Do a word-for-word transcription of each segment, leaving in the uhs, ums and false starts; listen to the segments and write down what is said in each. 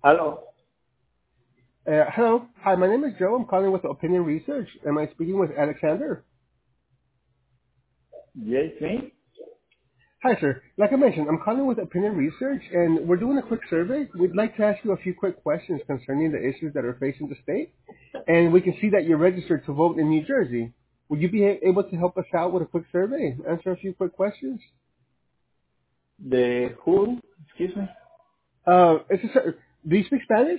Hello. Uh, hello. Hi, my name is Joe. I'm calling with Opinion Research. Am I speaking with Alexander? Yes, me. Hi, sir. Like I mentioned, I'm calling with Opinion Research, and we're doing a quick survey. We'd like to ask you a few quick questions concerning the issues that are facing the state, and we can see that you're registered to vote in New Jersey. Would you be a- able to help us out with a quick survey? Answer a few quick questions? The who? Excuse me. Uh, it's a, sur- do you speak Spanish?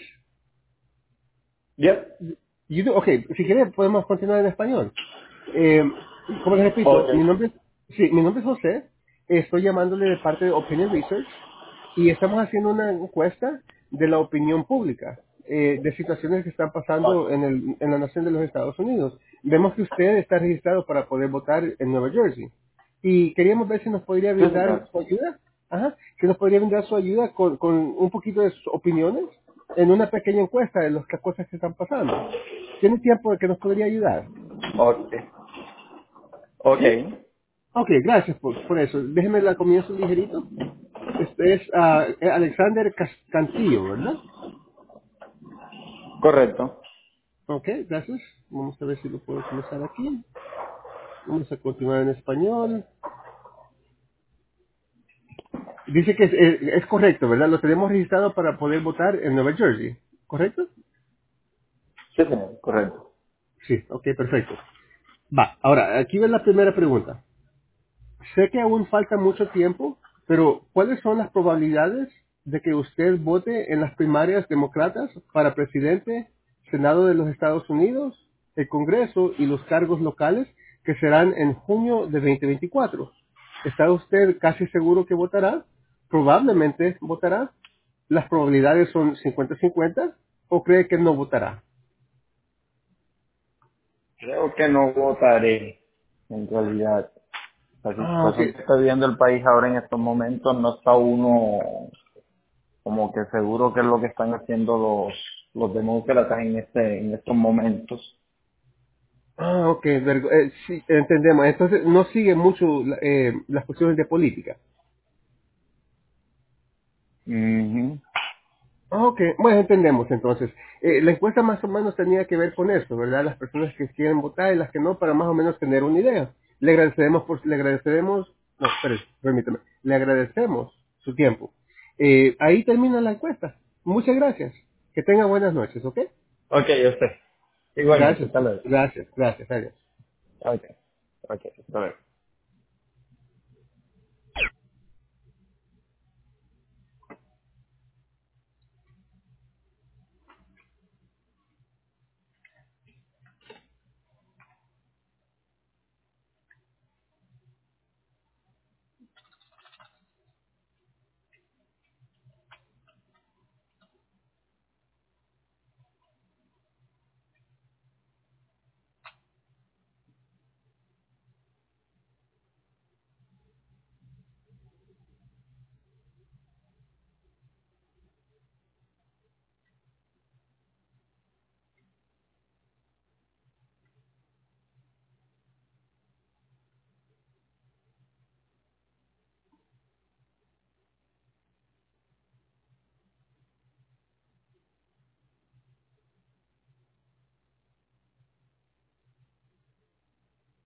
Yep. You do? Ok, si quiere podemos continuar en español. Eh, como les repito, mi Okay. nombre, es- sí, mi nombre es José, estoy llamándole de parte de Opinion Research y estamos haciendo una encuesta de la opinión pública, eh, de situaciones que están pasando en, el, en la nación de los Estados Unidos. Vemos que usted está registrado para poder votar en Nueva Jersey y queríamos ver si nos podría Sí, brindar señor. su ayuda, ajá, si nos podría brindar su ayuda con, con un poquito de sus opiniones en una pequeña encuesta de las cosas que están pasando. ¿Tiene tiempo de que nos podría ayudar? Okay. ¿Sí? Okay. Ok, gracias por, por eso. Déjeme la comienzo ligerito. Este es ah, eh, Alexander Cas- Cantillo, ¿verdad? Correcto. Ok, gracias. Vamos a ver si lo puedo comenzar aquí. Vamos a continuar en español. Dice que es, es- es correcto, ¿verdad? Lo tenemos registrado para poder votar en Nueva Jersey, ¿correcto? Sí, señor. Correcto. Sí, ok, perfecto. Va, ahora, aquí va la primera pregunta. Sé que aún falta mucho tiempo, pero ¿cuáles son las probabilidades de que usted vote en las primarias demócratas para presidente, Senado de los Estados Unidos, el Congreso y los cargos locales que serán en junio de dos mil veinticuatro? ¿Está usted casi seguro que votará? ¿Probablemente votará? ¿Las probabilidades son cincuenta cincuenta o cree que no votará? Creo que no votaré, en realidad. La Ah, ok. situación que está viviendo el país ahora en estos momentos no está uno como que seguro que es lo que están haciendo los, los demócratas en este, en estos momentos. Ah, ok, vergo- eh, sí, entendemos. Entonces no sigue mucho la- eh, las cuestiones de política. Mhm. Ah, ok, bueno, entendemos entonces. Eh, la encuesta más o menos tenía que ver con eso, ¿verdad? Las personas que quieren votar y las que no, para más o menos tener una idea. Le agradecemos, por, le agradecemos, no, espere, permítame, le agradecemos su tiempo. Eh, ahí termina la encuesta. Muchas gracias. Que tenga buenas noches, ¿ok? Okay, yo sé. Igualmente, Gracias, hasta luego. gracias, gracias, adiós. Okay. Okay, hasta luego.